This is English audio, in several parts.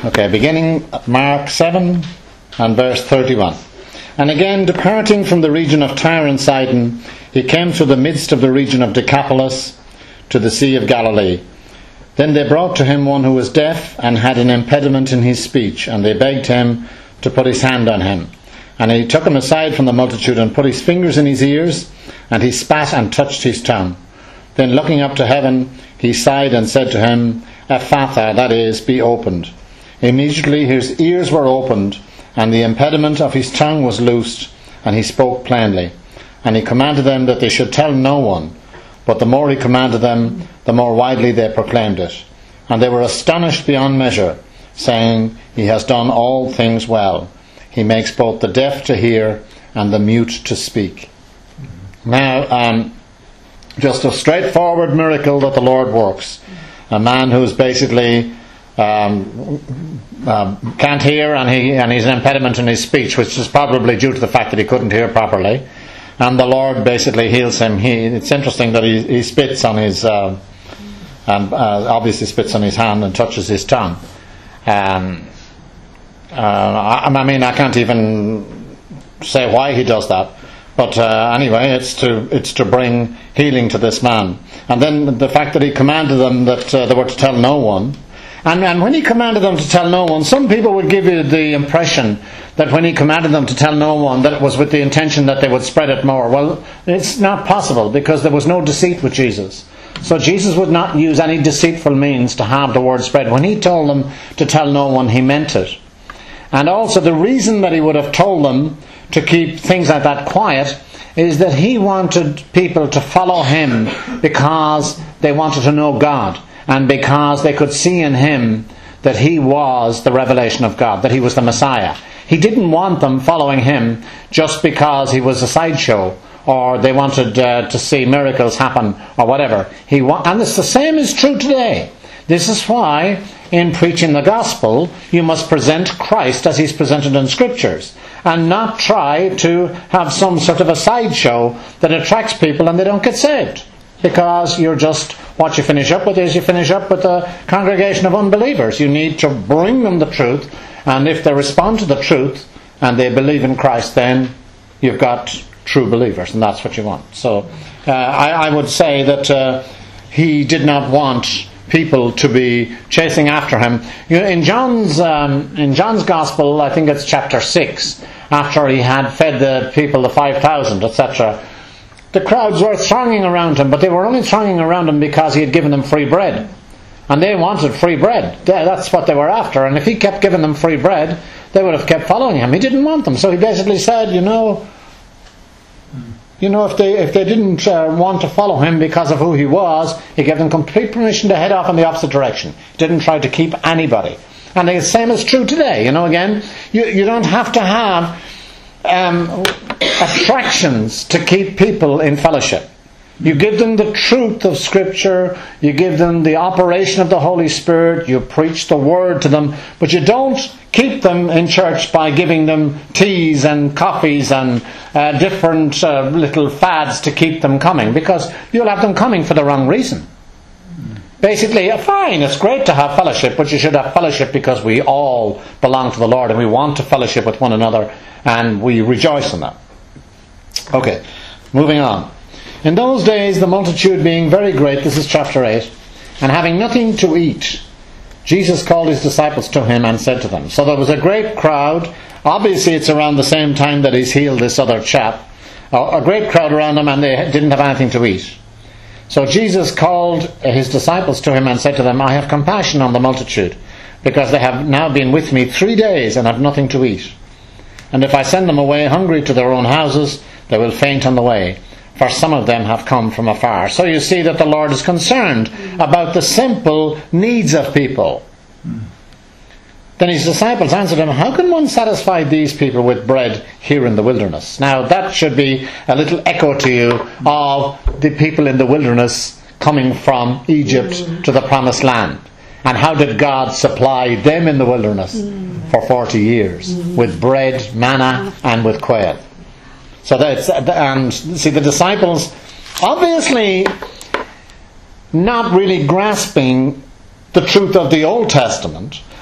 Okay, beginning Mark 7 and verse 31. And again, departing from the region of Tyre and Sidon, he came through the midst of the region of Decapolis to the Sea of Galilee. Then they brought to him one who was deaf and had an impediment in his speech, and they begged him to put his hand on him. And he took him aside from the multitude and put his fingers in his ears, and he spat and touched his tongue. Then looking up to heaven, he sighed and said to him, Ephphatha, that is, be opened. Immediately his ears were opened, and the impediment of his tongue was loosed, and he spoke plainly. And he commanded them that they should tell no one. But the more he commanded them, the more widely they proclaimed it. And they were astonished beyond measure, saying, He has done all things well. He makes both the deaf to hear and the mute to speak. Now, just a straightforward miracle that the Lord works. A man who's basically can't hear, and he's an impediment in his speech, which is probably due to the fact that he couldn't hear properly. And the Lord basically heals him. It's interesting that he spits on his, obviously spits on his hand and touches his tongue. I can't even say why he does that. But anyway, it's to bring healing to this man. And then the fact that he commanded them that they were to tell no one. And when he commanded them to tell no one, some people would give you the impression that when he commanded them to tell no one, that it was with the intention that they would spread it more. Well, it's not possible, because there was no deceit with Jesus. So Jesus would not use any deceitful means to have the word spread. When he told them to tell no one, he meant it. And also the reason that he would have told them to keep things like that quiet is that he wanted people to follow him because they wanted to know God, and because they could see in him that he was the revelation of God, that he was the Messiah. He didn't want them following him just because he was a sideshow, or they wanted to see miracles happen, or whatever. And it's the same is true today. This is why in preaching the gospel you must present Christ as he's presented in scriptures, and not try to have some sort of a sideshow that attracts people and they don't get saved. Because what you finish up with is you finish up with a congregation of unbelievers. You need to bring them the truth, and if they respond to the truth and they believe in Christ, then you've got true believers, and that's what you want. So I would say that he did not want people to be chasing after him. In John's Gospel, I think it's chapter 6, after he had fed the people, the 5,000, etc., the crowds were thronging around him, but they were only thronging around him because he had given them free bread. And they wanted free bread. That's what they were after. And if he kept giving them free bread, they would have kept following him. He didn't want them. So he basically said, if they didn't want to follow him because of who he was, he gave them complete permission to head off in the opposite direction. He didn't try to keep anybody. And the same is true today. Again, you don't have to have attractions to keep people in fellowship. You give them the truth of Scripture, you give them the operation of the Holy Spirit, you preach the Word to them, but you don't keep them in church by giving them teas and coffees and different little fads to keep them coming, because you'll have them coming for the wrong reason. Basically, fine, it's great to have fellowship, but you should have fellowship because we all belong to the Lord and we want to fellowship with one another, and we rejoice in that. Okay, moving on. In those days, the multitude being very great, this is chapter 8, and having nothing to eat, Jesus called his disciples to him and said to them. So there was a great crowd. Obviously, it's around the same time that he's healed this other chap. A great crowd around him, and they didn't have anything to eat. So Jesus called his disciples to him and said to them, I have compassion on the multitude, because they have now been with me 3 days and have nothing to eat. And if I send them away hungry to their own houses, they will faint on the way, for some of them have come from afar. So you see that the Lord is concerned about the simple needs of people. Then his disciples answered him, how can one satisfy these people with bread here in the wilderness? Now that should be a little echo to you of the people in the wilderness coming from Egypt to the promised land. And how did God supply them in the wilderness for 40 years? With bread, manna, and with quail. So the disciples obviously not really grasping the truth of the Old Testament,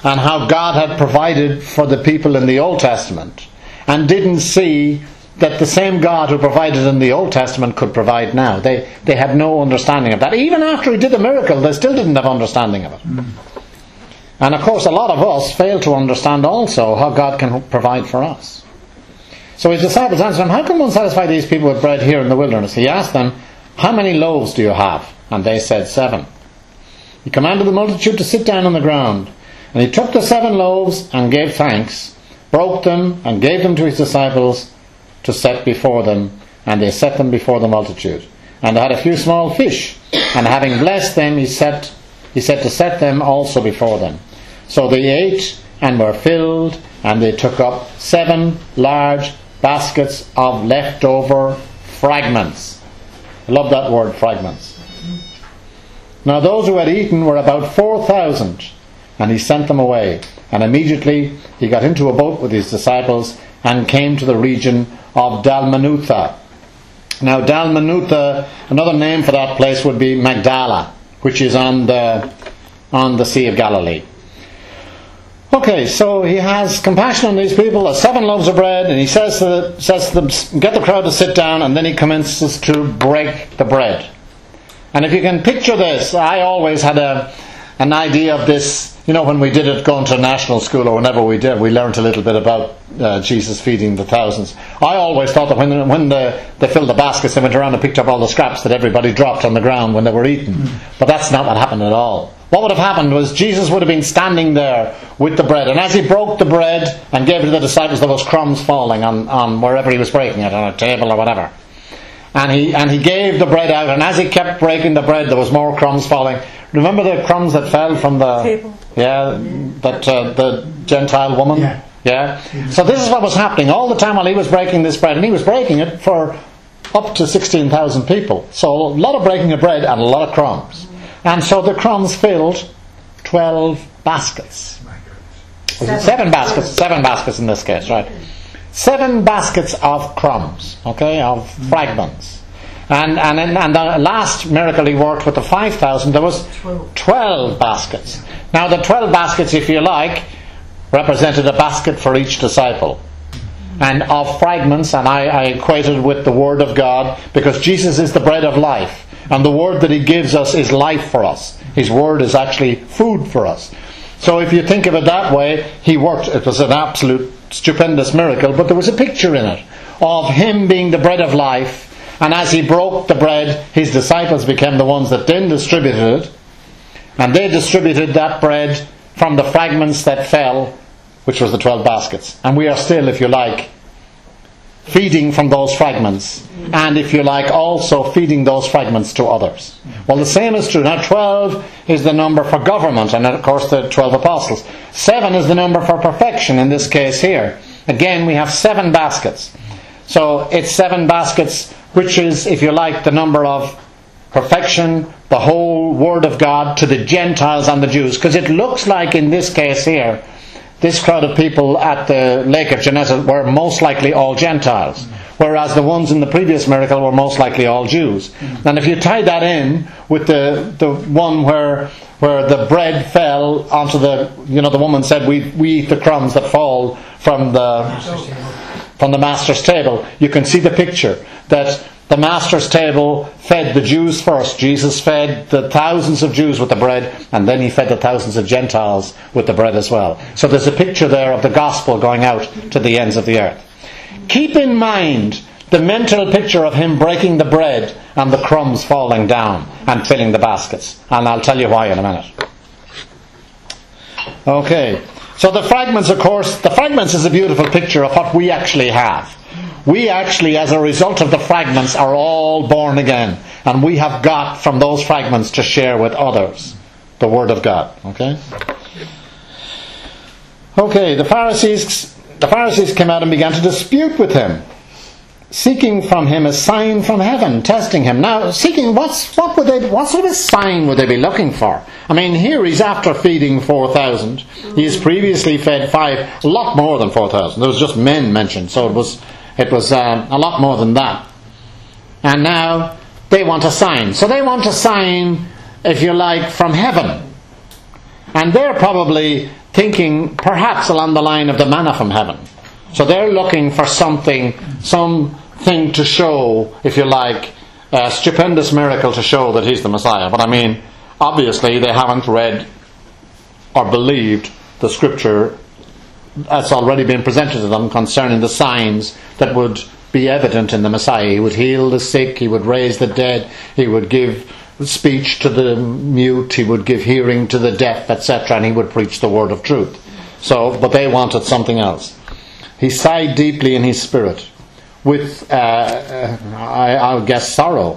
and how God had provided for the people in the Old Testament, and didn't see that the same God who provided in the Old Testament could provide now. They had no understanding of that. Even after he did the miracle, they still didn't have understanding of it. And of course, a lot of us fail to understand also how God can provide for us. So his disciples answered him, how can one satisfy these people with bread here in the wilderness? He asked them, how many loaves do you have? And they said 7. He commanded the multitude to sit down on the ground. And he took the 7 loaves and gave thanks, broke them and gave them to his disciples to set before them. And they set them before the multitude. And they had a few small fish. And having blessed them, he said to set them also before them. So they ate and were filled, and they took up 7 large baskets of leftover fragments. I love that word, fragments. Now those who had eaten were about 4,000, and he sent them away. And immediately he got into a boat with his disciples and came to the region of Dalmanutha. Now Dalmanutha, another name for that place would be Magdala, which is on the Sea of Galilee. Okay, so he has compassion on these people. There's 7 loaves of bread, and he says to them, get the crowd to sit down, and then he commences to break the bread. And if you can picture this, I always had an idea of this. You know, when we did it going to national school, or whenever we did, we learned a little bit about Jesus feeding the thousands. I always thought that when they filled the baskets, they went around and picked up all the scraps that everybody dropped on the ground when they were eaten. But that's not what happened at all. What would have happened was Jesus would have been standing there with the bread, and as he broke the bread and gave it to the disciples, there was crumbs falling on wherever he was breaking it, on a table or whatever. And he gave the bread out, and as he kept breaking the bread, there was more crumbs falling. Remember the crumbs that fell from the table? Yeah, that the Gentile woman. Yeah. So this is what was happening all the time while he was breaking this bread, and he was breaking it for up to 16,000 people. So a lot of breaking of bread and a lot of crumbs. And so the crumbs filled 12 baskets. 7 baskets. 7 baskets in this case, right? 7 baskets of crumbs, okay, of fragments. And in the last miracle he worked with the 5,000, there was 12 baskets. Now the 12 baskets, if you like, represented a basket for each disciple. And of fragments, and I equated with the Word of God, because Jesus is the bread of life. And the Word that he gives us is life for us. His Word is actually food for us. So if you think of it that way, he worked. It was an absolute stupendous miracle, but there was a picture in it of him being the bread of life. And as he broke the bread, his disciples became the ones that then distributed it. And they distributed that bread from the fragments that fell, which was the 12 baskets. And we are still, if you like, feeding from those fragments. And if you like, also feeding those fragments to others. Well, the same is true. Now 12 is the number for government, and of course the 12 apostles. 7 is the number for perfection in this case here. Again, we have 7 baskets. So it's 7 baskets, which is, if you like, the number of perfection, the whole Word of God to the Gentiles and the Jews. Because it looks like in this case here, this crowd of people at the Lake of Gennesaret were most likely all Gentiles, whereas the ones in the previous miracle were most likely all Jews. And if you tie that in with the one where the bread fell onto the woman said, we eat the crumbs that fall from the master's table, you can see the picture that the master's table fed the Jews first. Jesus fed the thousands of Jews with the bread, and then he fed the thousands of Gentiles with the bread as well. So there's a picture there of the gospel going out to the ends of the earth. Keep in mind the mental picture of him breaking the bread and the crumbs falling down and filling the baskets. And I'll tell you why in a minute. Okay, so the fragments, of course, the fragments is a beautiful picture of what we actually have. We actually, as a result of the fragments, are all born again. And we have got from those fragments to share with others the Word of God. Okay? Okay, the Pharisees came out and began to dispute with him, seeking from him a sign from heaven, testing him. Now, seeking, what sort of sign would they be looking for? I mean, here he's after feeding 4,000. He has previously fed 5, a lot more than 4,000. There was just men mentioned, so it was a lot more than that. And now they want a sign. So they want a sign, if you like, from heaven. And they're probably thinking perhaps along the line of the manna from heaven. So they're looking for something to show, if you like, a stupendous miracle to show that he's the Messiah. But I mean, obviously they haven't read or believed the scripture that's already been presented to them concerning the signs that would be evident in the Messiah. He would heal the sick, he would raise the dead, he would give speech to the mute, he would give hearing to the deaf, etc., and he would preach the word of truth. But they wanted something else. He sighed deeply in his spirit with, I'll guess, sorrow.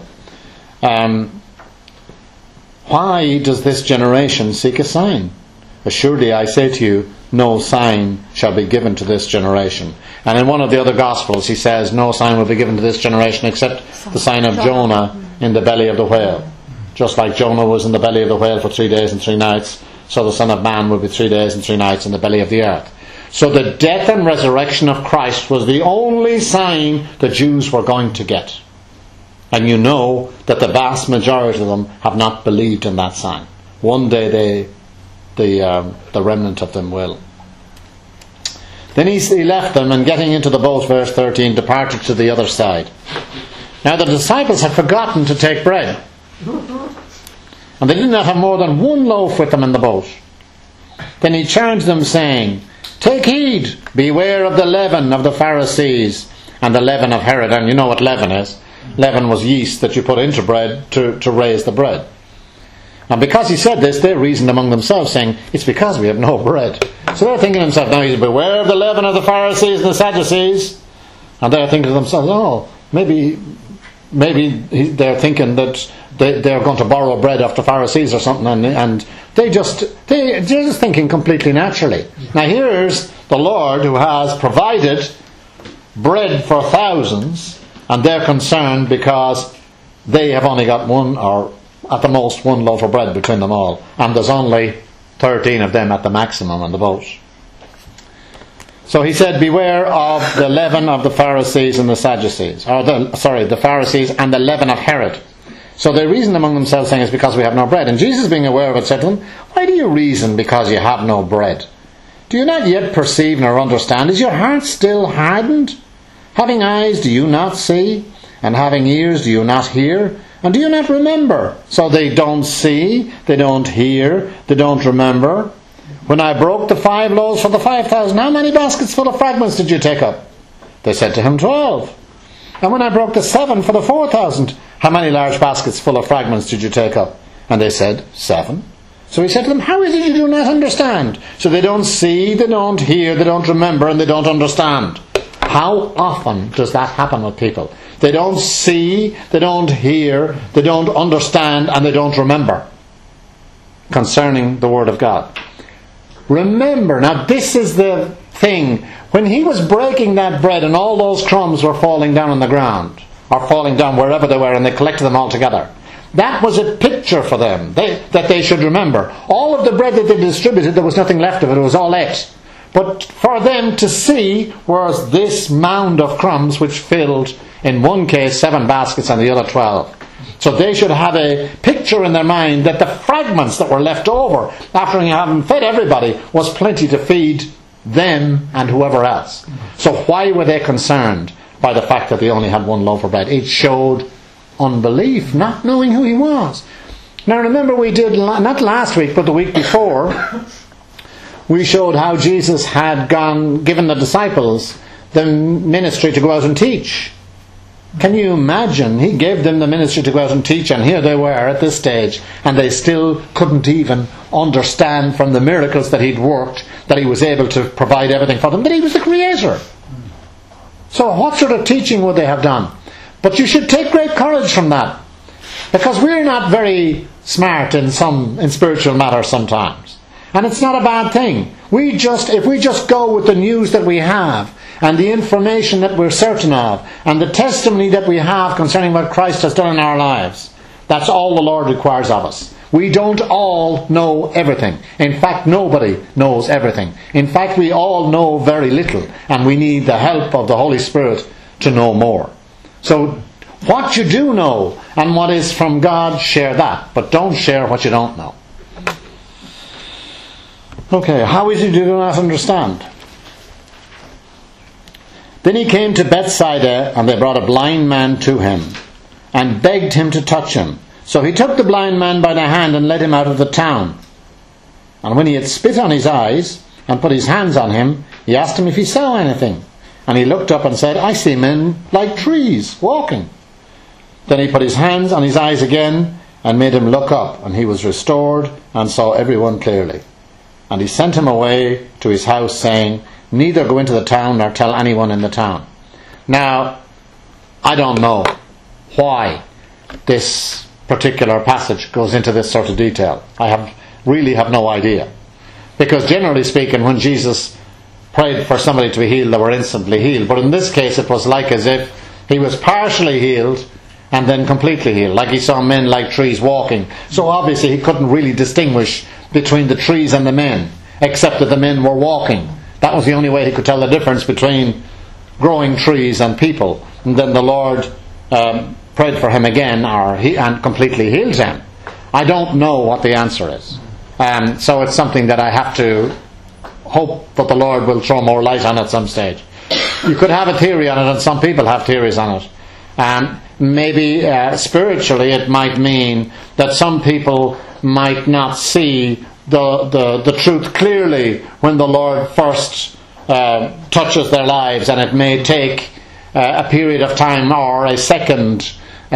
Why does this generation seek a sign? Assuredly, I say to you, no sign shall be given to this generation. And in one of the other Gospels he says, no sign will be given to this generation except the sign of Jonah in the belly of the whale. Just like Jonah was in the belly of the whale for 3 days and 3 nights, so the Son of Man will be 3 days and 3 nights in the belly of the earth. So the death and resurrection of Christ was the only sign the Jews were going to get. And you know that the vast majority of them have not believed in that sign. One day the remnant of them will. Then he left them, and getting into the boat, verse 13, departed to the other side. Now the disciples had forgotten to take bread, and they did not have more than 1 loaf with them in the boat. Then he charged them, saying, take heed, beware of the leaven of the Pharisees and the leaven of Herod. And you know what leaven is. Leaven was yeast that you put into bread to raise the bread. And because he said this, they reasoned among themselves, saying, it's because we have no bread. So they're thinking to themselves, now he's beware of the leaven of the Pharisees and the Sadducees. And they're thinking to themselves, oh, maybe they're thinking that they're going to borrow bread off the Pharisees or something, and they're just thinking completely naturally. Now here's the Lord who has provided bread for thousands, and they're concerned because they have only got 1 or at the most 1 loaf of bread between them all, and there's only 13 of them at the maximum on the boat. So he said, beware of the leaven of the Pharisees and the Sadducees, the Pharisees and the leaven of Herod. So they reasoned among themselves, saying, it's because we have no bread. And Jesus, being aware of it, said to them, why do you reason because you have no bread? Do you not yet perceive nor understand? Is your heart still hardened? Having eyes, do you not see? And having ears, do you not hear? And do you not remember? So they don't see, they don't hear, they don't remember. When I broke the 5 loaves for the 5,000, how many baskets full of fragments did you take up? They said to him, 12. And when I broke the 7 for the 4,000, how many large baskets full of fragments did you take up? And they said, 7. So he said to them, how is it you do not understand? So they don't see, they don't hear, they don't remember, and they don't understand. How often does that happen with people? They don't see, they don't hear, they don't understand, and they don't remember concerning the Word of God. Remember, now this is the thing. When he was breaking that bread and all those crumbs were falling down on the ground, or falling down wherever they were, and they collected them all together, that was a picture for them that they should remember. All of the bread that they distributed, there was nothing left of it, it was all ate. But for them to see was this mound of crumbs which filled, in one case, 7 baskets and the other 12. So they should have a picture in their mind that the fragments that were left over after having fed everybody was plenty to feed them and whoever else. So why were they concerned by the fact that they only had 1 loaf of bread? It showed unbelief, not knowing who he was. Now remember, we did, not last week but the week before, we showed how Jesus had given the disciples the ministry to go out and teach. Can you imagine? He gave them the ministry to go out and teach, and here they were at this stage, and they still couldn't even understand from the miracles that he'd worked that he was able to provide everything for them, that he was the Creator. So what sort of teaching would they have done? But you should take great courage from that, because we're not very smart in spiritual matters sometimes. And it's not a bad thing. If we just go with the news that we have, and the information that we're certain of, and the testimony that we have concerning what Christ has done in our lives, that's all the Lord requires of us. We don't all know everything. In fact, nobody knows everything. In fact, we all know very little, and we need the help of the Holy Spirit to know more. So, what you do know, and what is from God, share that. But don't share what you don't know. Okay, how is it you do not understand? Then he came to Bethsaida, and they brought a blind man to him, and begged him to touch him. So he took the blind man by the hand and led him out of the town. And when he had spit on his eyes and put his hands on him, he asked him if he saw anything. And he looked up and said, I see men like trees walking. Then he put his hands on his eyes again and made him look up, and he was restored and saw everyone clearly. And he sent him away to his house, saying, neither go into the town nor tell anyone in the town. Now, I don't know why this particular passage goes into this sort of detail. I really have no idea. Because generally speaking, when Jesus prayed for somebody to be healed, they were instantly healed. But in this case, it was like as if he was partially healed and then completely healed. Like he saw men like trees walking. So obviously he couldn't really distinguish between the trees and the men, except that the men were walking. That was the only way he could tell the difference between growing trees and people. And then the Lord prayed for him again, and completely healed him. I don't know what the answer is. So it's something that I have to hope that the Lord will throw more light on at some stage. You could have a theory on it, and some people have theories on it. Maybe spiritually it might mean that some people might not see the truth clearly when the Lord first touches their lives, and it may take a period of time or a second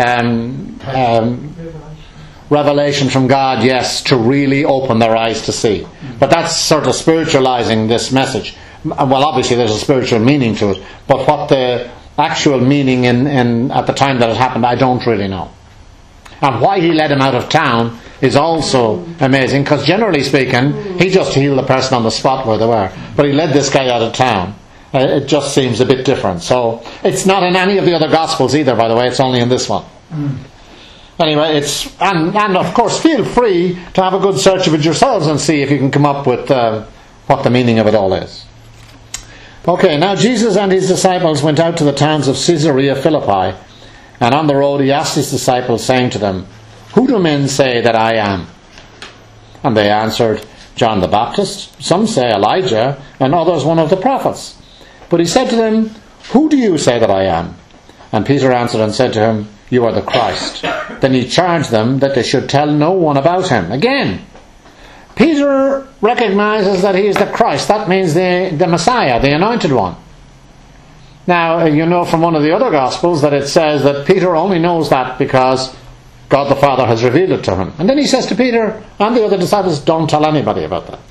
revelation from God, yes, to really open their eyes to see. But that's sort of spiritualizing this message. Well, obviously there's a spiritual meaning to it, but what the actual meaning in at the time that it happened, I don't really know. And why he led him out of town is also amazing, because generally speaking, he just healed the person on the spot where they were. But he led this guy out of town. It just seems a bit different. So it's not in any of the other Gospels either, by the way. It's only in this one. Anyway, and of course, feel free to have a good search of it yourselves and see if you can come up with what the meaning of it all is. Okay, now Jesus and his disciples went out to the towns of Caesarea Philippi, and on the road he asked his disciples, saying to them, who do men say that I am? And they answered, John the Baptist, some say Elijah, and others one of the prophets. But he said to them, who do you say that I am? And Peter answered and said to him, you are the Christ. Then he charged them that they should tell no one about him. Again, Peter recognizes that he is the Christ. That means the Messiah, the Anointed One. Now, you know from one of the other Gospels that it says that Peter only knows that because God the Father has revealed it to him. And then he says to Peter and the other disciples, don't tell anybody about that.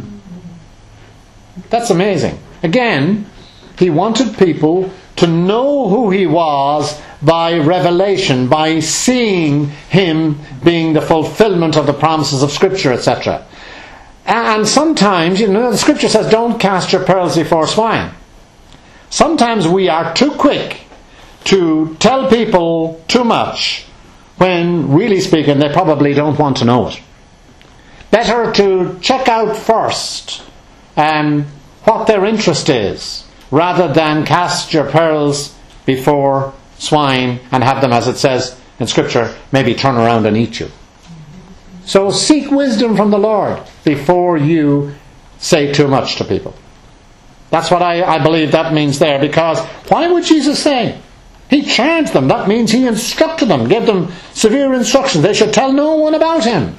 That's amazing. Again, he wanted people to know who he was by revelation, by seeing him being the fulfillment of the promises of Scripture, etc. And sometimes, you know, the Scripture says, don't cast your pearls before swine. Sometimes we are too quick to tell people too much when, really speaking, they probably don't want to know it. Better to check out first what their interest is, rather than cast your pearls before swine and have them, as it says in Scripture, maybe turn around and eat you. So seek wisdom from the Lord before you say too much to people. That's what I believe that means there, because why would Jesus say? He charged them. That means he instructed them, gave them severe instructions. They should tell no one about him.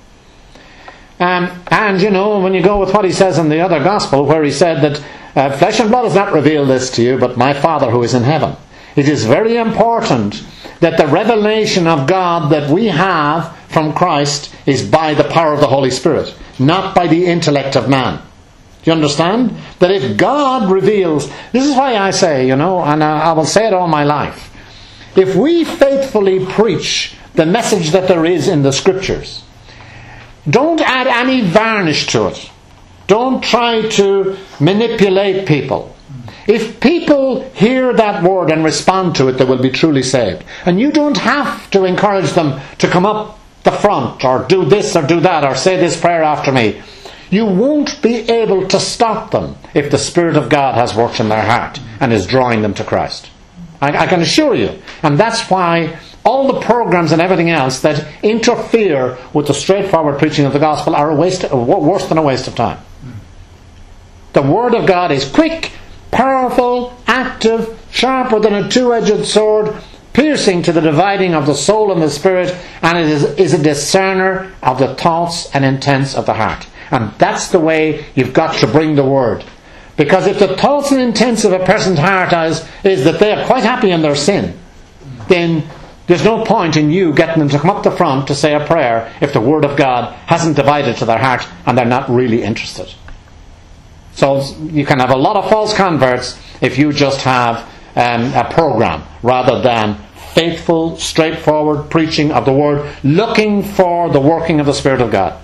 And you know, when you go with what he says in the other Gospel, where he said that flesh and blood has not revealed this to you, but my Father who is in heaven. It is very important that the revelation of God that we have from Christ is by the power of the Holy Spirit, not by the intellect of man. Do you understand? That if God reveals, this is why I say, you know, and I will say it all my life, if we faithfully preach the message that there is in the Scriptures, don't add any varnish to it. Don't try to manipulate people. If people hear that word and respond to it, they will be truly saved. And you don't have to encourage them to come up the front or do this or do that or say this prayer after me. You won't be able to stop them if the Spirit of God has worked in their heart and is drawing them to Christ. I can assure you. And that's why all the programs and everything else that interfere with the straightforward preaching of the gospel are worse than a waste of time. The Word of God is quick, powerful, active, sharper than a two-edged sword, piercing to the dividing of the soul and the spirit, and it is a discerner of the thoughts and intents of the heart. And that's the way you've got to bring the Word. Because if the thoughts and intents of a person's heart is that they are quite happy in their sin, then there's no point in you getting them to come up the front to say a prayer if the Word of God hasn't divided to their heart and they're not really interested. So you can have a lot of false converts if you just have a program rather than faithful, straightforward preaching of the Word, looking for the working of the Spirit of God.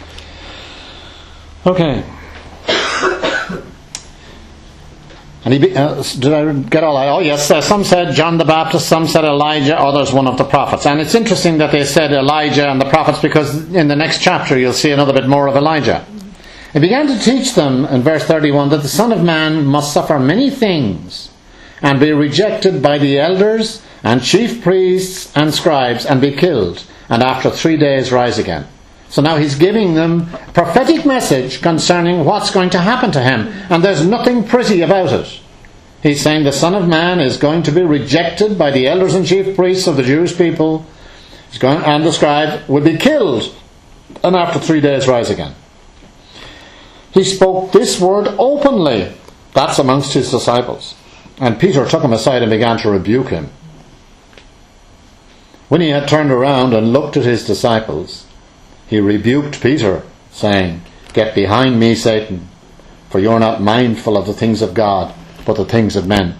Okay. And did I get all that? Oh yes, some said John the Baptist, some said Elijah, others one of the prophets. And it's interesting that they said Elijah and the prophets, because in the next chapter you'll see another bit more of Elijah. He began to teach them in verse 31 that the Son of Man must suffer many things and be rejected by the elders and chief priests and scribes and be killed, and after 3 days rise again. So now he's giving them a prophetic message concerning what's going to happen to him. And there's nothing pretty about it. He's saying the Son of Man is going to be rejected by the elders and chief priests of the Jewish people. And the scribe will be killed. And after 3 days rise again. He spoke this word openly. That's amongst his disciples. And Peter took him aside and began to rebuke him. When he had turned around and looked at his disciples, he rebuked Peter, saying, "Get behind me, Satan, for you're not mindful of the things of God, but the things of men."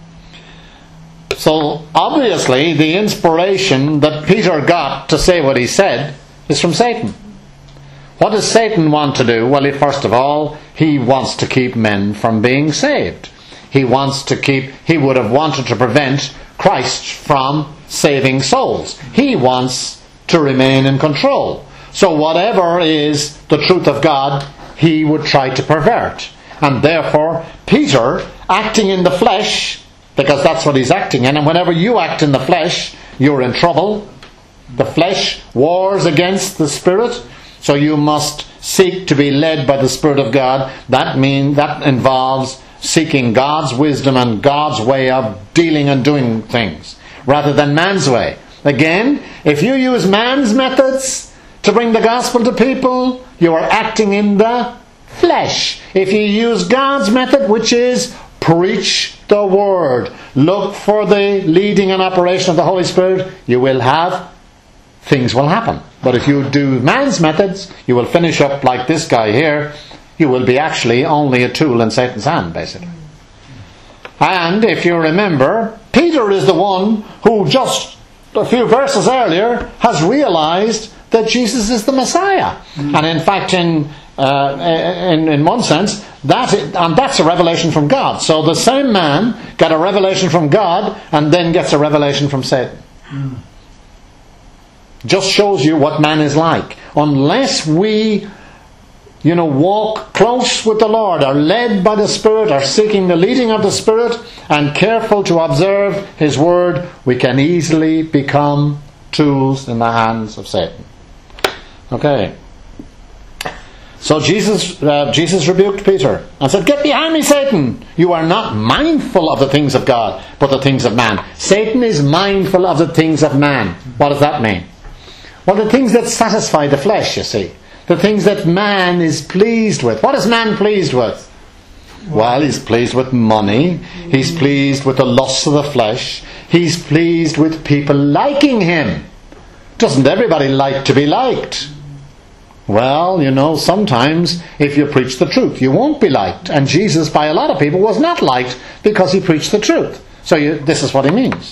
So, obviously, the inspiration that Peter got to say what he said is from Satan. What does Satan want to do? Well, first of all, he wants to keep men from being saved. He would have wanted to prevent Christ from saving souls. He wants to remain in control. So whatever is the truth of God, he would try to pervert. And therefore, Peter, acting in the flesh, because that's what he's acting in, and whenever you act in the flesh, you're in trouble. The flesh wars against the Spirit, so you must seek to be led by the Spirit of God. That involves seeking God's wisdom and God's way of dealing and doing things, rather than man's way. Again, if you use man's methods to bring the gospel to people, you are acting in the flesh. If you use God's method, which is preach the word, look for the leading and operation of the Holy Spirit, things will happen. But if you do man's methods, you will finish up like this guy here. You will be actually only a tool in Satan's hand, basically. And if you remember, Peter is the one who just a few verses earlier has realized that Jesus is the Messiah. And in fact, in one sense, that's a revelation from God. So the same man got a revelation from God and then gets a revelation from Satan. Just shows you what man is like. Unless we walk close with the Lord, are led by the Spirit, are seeking the leading of the Spirit, and careful to observe His Word, we can easily become tools in the hands of Satan. Okay. So Jesus rebuked Peter and said, "Get behind me, Satan! You are not mindful of the things of God, but the things of man." Satan is mindful of the things of man. What does that mean? Well, the things that satisfy the flesh, you see. The things that man is pleased with. What is man pleased with? Well, he's pleased with money. He's pleased with the lusts of the flesh. He's pleased with people liking him. Doesn't everybody like to be liked? Well, sometimes if you preach the truth, you won't be liked. And Jesus, by a lot of people, was not liked because he preached the truth. So this is what he means.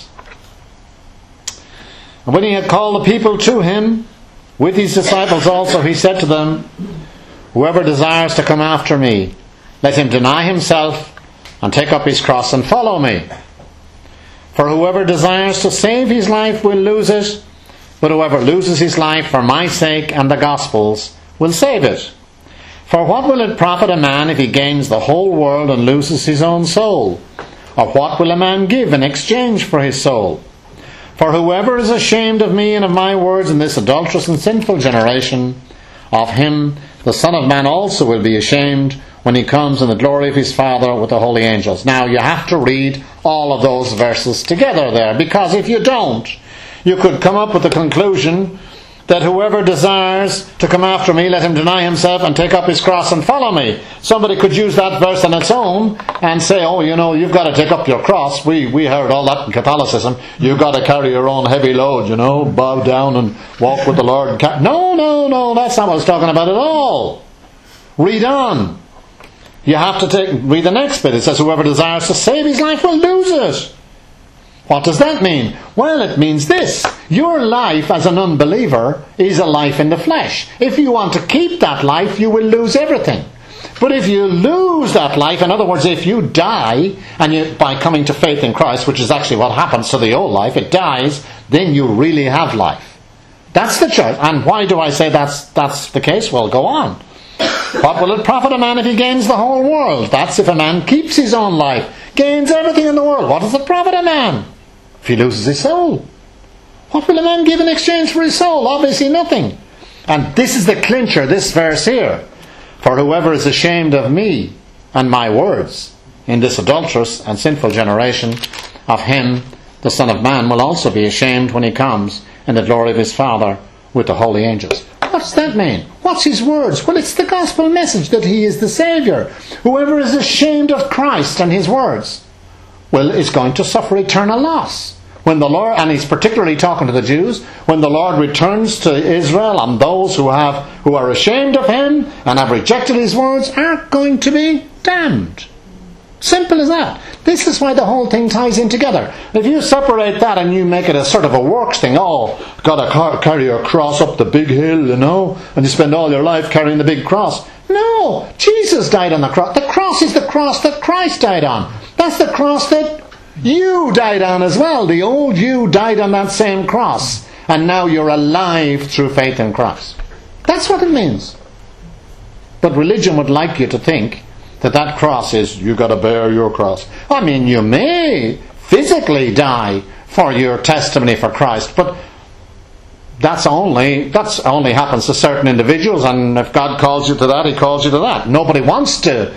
And when he had called the people to him, with his disciples also, he said to them, "Whoever desires to come after me, let him deny himself and take up his cross and follow me. For whoever desires to save his life will lose it, but whoever loses his life for my sake and the gospel's will save it. For what will it profit a man if he gains the whole world and loses his own soul? Or what will a man give in exchange for his soul? For whoever is ashamed of me and of my words in this adulterous and sinful generation, of him the Son of Man also will be ashamed when he comes in the glory of his Father with the holy angels. Now you have to read all of those verses together there, because if you don't, you could come up with the conclusion that whoever desires to come after me, let him deny himself and take up his cross and follow me. Somebody could use that verse on its own and say, oh, you've got to take up your cross. We heard all that in Catholicism. You've got to carry your own heavy load, bow down and walk with the Lord. No, that's not what I was talking about at all. Read on. You have to read the next bit. It says, whoever desires to save his life will lose it. What does that mean? Well, it means this. Your life as an unbeliever is a life in the flesh. If you want to keep that life, you will lose everything. But if you lose that life, in other words, if you die, and by coming to faith in Christ, which is actually what happens to the old life, it dies, then you really have life. That's the choice. And why do I say that's the case? Well, go on. What will it profit a man if he gains the whole world? That's if a man keeps his own life, gains everything in the world. What does it profit a man if he loses his soul? What will a man give in exchange for his soul? Obviously nothing. And this is the clincher, this verse here. For whoever is ashamed of me and my words in this adulterous and sinful generation, of him the Son of Man will also be ashamed when he comes in the glory of his Father with the holy angels. What does that mean? What's his words? Well, it's the gospel message that he is the Saviour. Whoever is ashamed of Christ and his words, well, is going to suffer eternal loss. When the Lord, and he's particularly talking to the Jews, when the Lord returns to Israel, and those who are ashamed of him and have rejected his words are going to be damned. Simple as that. This is why the whole thing ties in together. If you separate that and you make it a sort of a works thing, got to carry your cross up the big hill, and you spend all your life carrying the big cross. No, Jesus died on the cross. The cross is the cross that Christ died on. That's the cross that you died on as well. The old you died on that same cross. And now you're alive through faith in Christ. That's what it means. But religion would like you to think that cross is, you've got to bear your cross. I mean, you may physically die for your testimony for Christ, but that's only happens to certain individuals, and if God calls you to that, he calls you to that. Nobody wants to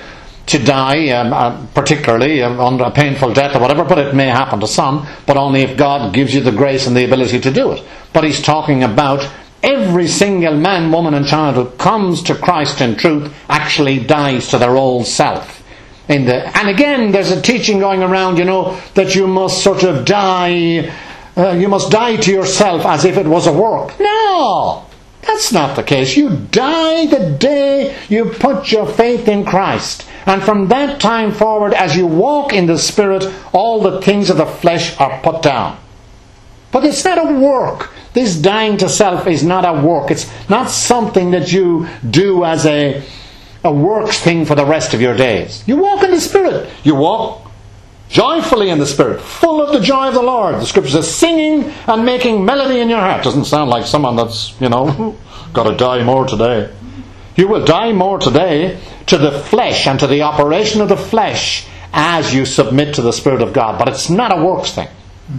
die, particularly under a painful death or whatever, but it may happen to some, but only if God gives you the grace and the ability to do it. But he's talking about every single man, woman and child who comes to Christ in truth actually dies to their old self. And again, there's a teaching going around, that you must sort of die, you must die to yourself as if it was a work. No! That's not the case. You die the day you put your faith in Christ. And from that time forward, as you walk in the Spirit, all the things of the flesh are put down. But it's not a work. This dying to self is not a work. It's not something that you do as a works thing for the rest of your days. You walk in the Spirit. You walk joyfully in the Spirit, full of the joy of the Lord. The Scripture says, singing and making melody in your heart. Doesn't sound like someone that's, got to die more today. You will die more today to the flesh and to the operation of the flesh as you submit to the Spirit of God. But it's not a works thing.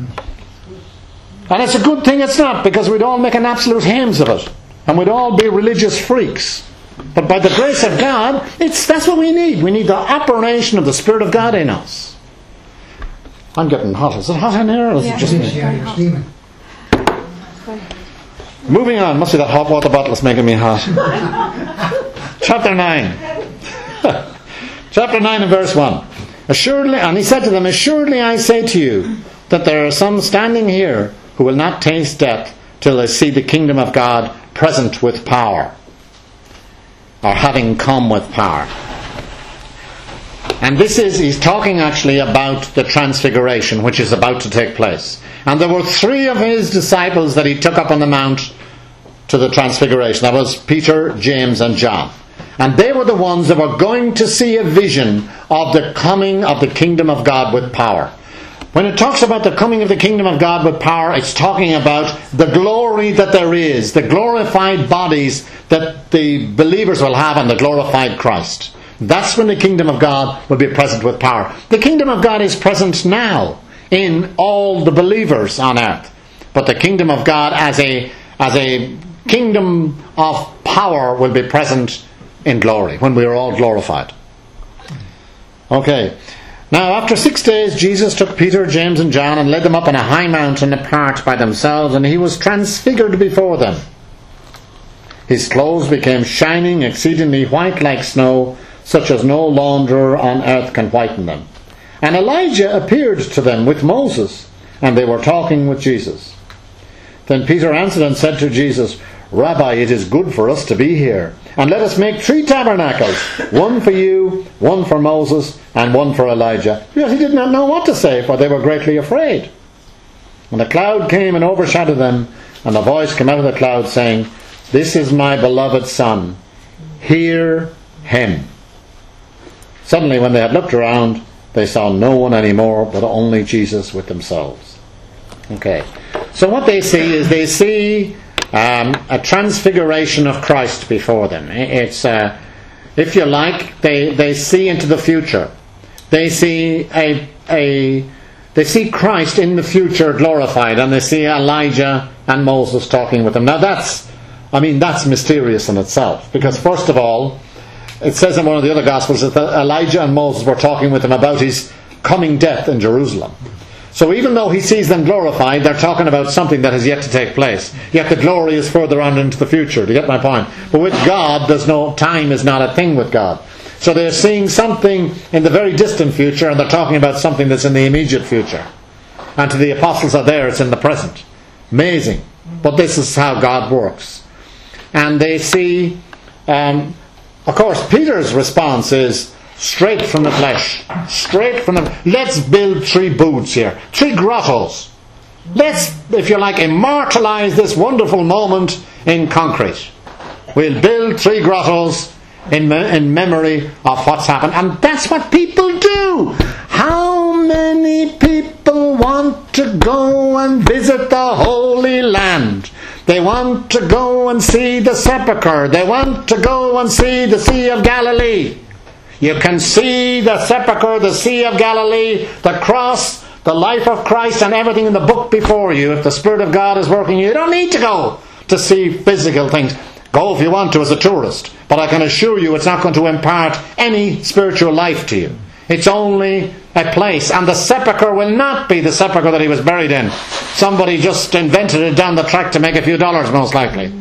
And it's a good thing it's not, because we'd all make an absolute hymns of it. And we'd all be religious freaks. But by the grace of God, that's what we need. We need the operation of the Spirit of God in us. I'm getting hot. Is it hot in here? Or is it just me? Yeah, steaming. Moving on. Must be that hot water bottle that's making me hot. Chapter 9. Chapter 9 and verse 1. And he said to them, assuredly I say to you, that there are some standing here who will not taste death till they see the kingdom of God present with power, or having come with power. And he's talking actually about the transfiguration which is about to take place. And there were 3 of his disciples that he took up on the mount to the transfiguration. That was Peter, James and John. And they were the ones that were going to see a vision of the coming of the kingdom of God with power. When it talks about the coming of the kingdom of God with power, it's talking about the glory that there is, the glorified bodies that the believers will have in the glorified Christ. That's when the kingdom of God will be present with power. The kingdom of God is present now in all the believers on earth. But the kingdom of God as a kingdom of power will be present in glory, when we are all glorified. Okay. Now, after 6 days, Jesus took Peter, James and John and led them up on a high mountain apart by themselves, and he was transfigured before them. His clothes became shining, exceedingly white like snow, such as no launderer on earth can whiten them. And Elijah appeared to them with Moses, and they were talking with Jesus. Then Peter answered and said to Jesus, Rabbi, it is good for us to be here. And let us make 3 tabernacles, one for you, one for Moses, and one for Elijah. Because he did not know what to say, for they were greatly afraid. And a cloud came and overshadowed them, and a voice came out of the cloud saying, This is my beloved Son. Hear him. Suddenly, when they had looked around, they saw no one anymore, but only Jesus with themselves. Okay. So what they see is a transfiguration of Christ before them. It's, if you like, they see into the future. They see they see Christ in the future glorified, and they see Elijah and Moses talking with him. Now that's mysterious in itself, because first of all, it says in one of the other Gospels that Elijah and Moses were talking with him about his coming death in Jerusalem. So even though he sees them glorified, they're talking about something that has yet to take place. Yet the glory is further on into the future. Do you get my point? But with God, time is not a thing with God. So they're seeing something in the very distant future, and they're talking about something that's in the immediate future. And to the apostles are there, it's in the present. Amazing. But this is how God works. And they see, of course, Peter's response is, straight from the flesh. Let's build 3 booths here. 3 grottos. Let's, if you like, immortalize this wonderful moment in concrete. We'll build 3 grottos in memory of what's happened. And that's what people do. How many people want to go and visit the Holy Land? They want to go and see the sepulchre. They want to go and see the Sea of Galilee. You can see the sepulchre, the Sea of Galilee, the cross, the life of Christ, and everything in the book before you. If the Spirit of God is working, you don't need to go to see physical things. Go if you want to as a tourist. But I can assure you it's not going to impart any spiritual life to you. It's only a place. And the sepulchre will not be the sepulchre that he was buried in. Somebody just invented it down the track to make a few dollars, most likely.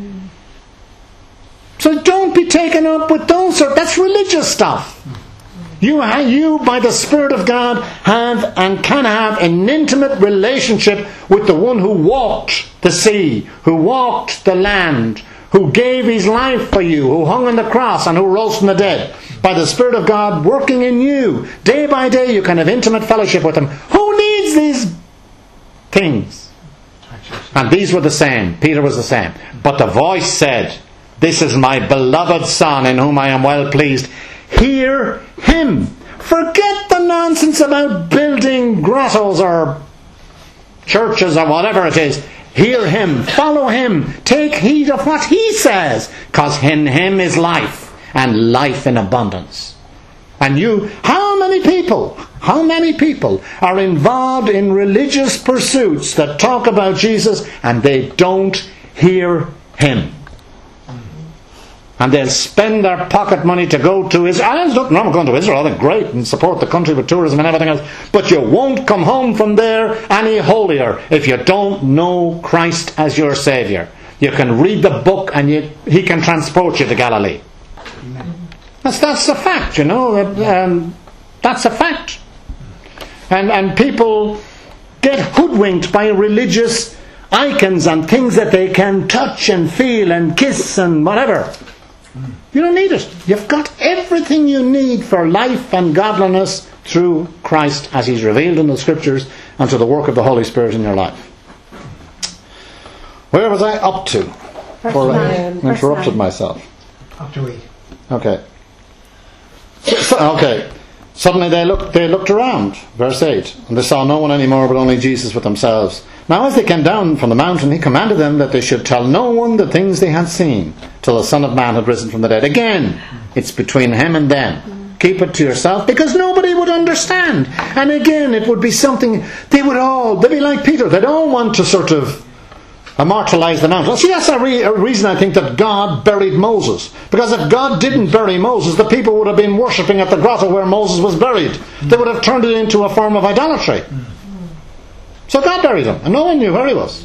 So don't be taken up with those that's religious stuff. You, by the Spirit of God, have and can have an intimate relationship with the one who walked the sea, who walked the land, who gave his life for you, who hung on the cross and who rose from the dead. By the Spirit of God working in you, day by day you can have intimate fellowship with him. Who needs these things? And these were the same. Peter was the same. But the voice said, This is my beloved Son, in whom I am well pleased. Hear him. Forget the nonsense about building grottos or churches or whatever it is. Hear him. Follow him. Take heed of what he says. Because in him is life, and life in abundance. And how many people are involved in religious pursuits that talk about Jesus and they don't hear him? And they'll spend their pocket money to go to Israel. There's nothing wrong with going to Israel. They're great and support the country with tourism and everything else. But you won't come home from there any holier if you don't know Christ as your Saviour. You can read the book and he can transport you to Galilee. That's a fact, you know. That's a fact. And people get hoodwinked by religious icons and things that they can touch and feel and kiss and whatever. You don't need it. You've got everything you need for life and godliness through Christ as he's revealed in the Scriptures and through the work of the Holy Spirit in your life. Where was I up to? Before I interrupted myself. Up to 8. Okay. Okay. Suddenly they looked around, verse 8, and they saw no one anymore but only Jesus with themselves. Now as they came down from the mountain, he commanded them that they should tell no one the things they had seen, till the Son of Man had risen from the dead. Again, it's between him and them. Keep it to yourself, because nobody would understand. And again, it would be something, they'd be like Peter, they'd all want to sort of immortalized the mountain. See, that's a reason I think that God buried Moses. Because if God didn't bury Moses, the people would have been worshipping at the grotto where Moses was buried. They would have turned it into a form of idolatry. So God buried him, and no one knew where he was.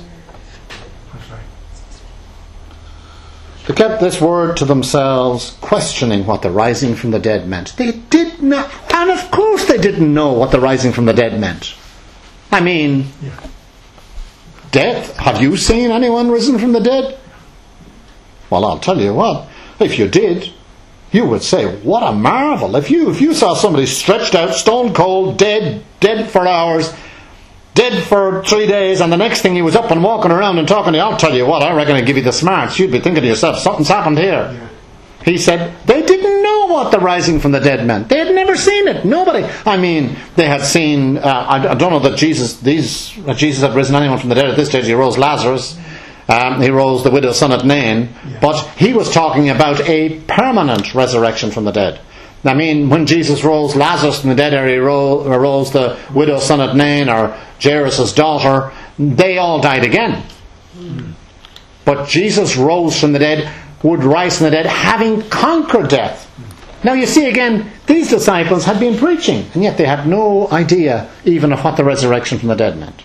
They kept this word to themselves, questioning what the rising from the dead meant. They did not, and of course they didn't know what the rising from the dead meant. I mean, death. Have you seen anyone risen from the dead? Well, I'll tell you what, if you did, you would say, what a marvel. If you saw somebody stretched out, stone cold, dead for hours, dead for 3 days, and the next thing he was up and walking around and talking to you, I'll tell you what, I reckon I'd give you the smarts. You'd be thinking to yourself, something's happened here. Yeah. He said, they didn't know what the rising from the dead meant. They had never seen it. Nobody. I mean, they had seen, I don't know that Jesus had risen anyone from the dead at this stage. He rose Lazarus. He rose the widow's son at Nain. Yeah. But he was talking about a permanent resurrection from the dead. I mean, when Jesus rose Lazarus from the dead, or he rose the widow's son at Nain, or Jairus' daughter, they all died again. But Jesus rose from the dead, would rise from the dead, having conquered death. Now you see again, these disciples had been preaching, and yet they had no idea even of what the resurrection from the dead meant.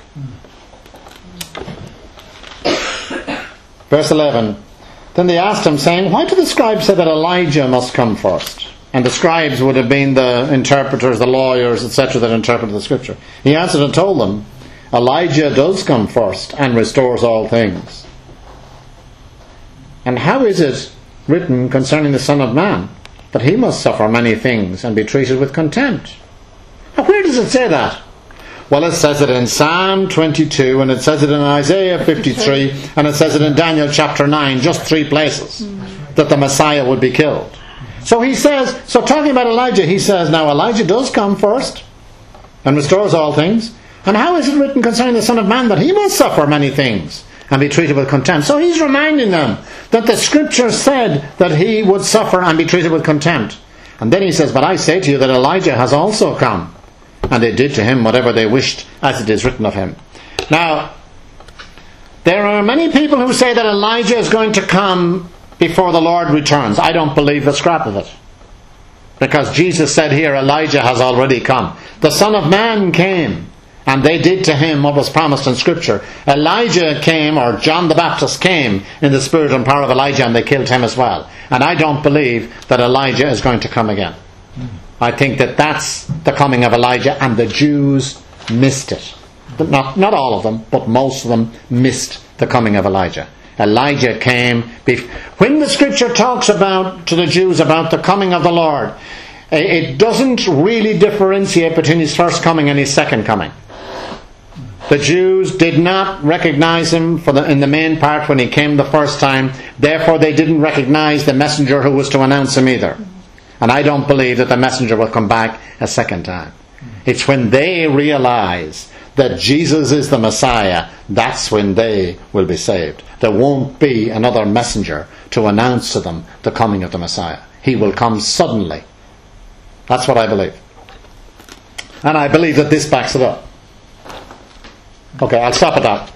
Verse 11. Then they asked him, saying, why do the scribes say that Elijah must come first? And the scribes would have been the interpreters, the lawyers, etc., that interpreted the scripture. He answered and told them, Elijah does come first and restores all things. And how is it written concerning the Son of Man, that he must suffer many things and be treated with contempt? Now, where does it say that? Well, it says it in Psalm 22, and it says it in Isaiah 53, and it says it in Daniel chapter 9, just 3 places, that the Messiah would be killed. So he says, so talking about Elijah, he says, now Elijah does come first and restores all things. And how is it written concerning the Son of Man that he must suffer many things and be treated with contempt? So he's reminding them that the scripture said that he would suffer and be treated with contempt. And then he says, but I say to you that Elijah has also come, and they did to him whatever they wished, as it is written of him. Now, there are many people who say that Elijah is going to come before the Lord returns. I don't believe a scrap of it. Because Jesus said here, Elijah has already come. The Son of Man came, and they did to him what was promised in Scripture. Elijah came, or John the Baptist came, in the spirit and power of Elijah, and they killed him as well. And I don't believe that Elijah is going to come again. I think that that's the coming of Elijah, and the Jews missed it. Not all of them, but most of them missed the coming of Elijah. Elijah came. When the scripture talks about to the Jews about the coming of the Lord, it doesn't really differentiate between his first coming and his second coming. The Jews did not recognize him in the main part when he came the first time. Therefore they didn't recognize the messenger who was to announce him either. And I don't believe that the messenger will come back a second time. It's when they realize that Jesus is the Messiah, that's when they will be saved. There won't be another messenger to announce to them the coming of the Messiah. He will come suddenly. That's what I believe. And I believe that this backs it up. Okay, I'll stop at that.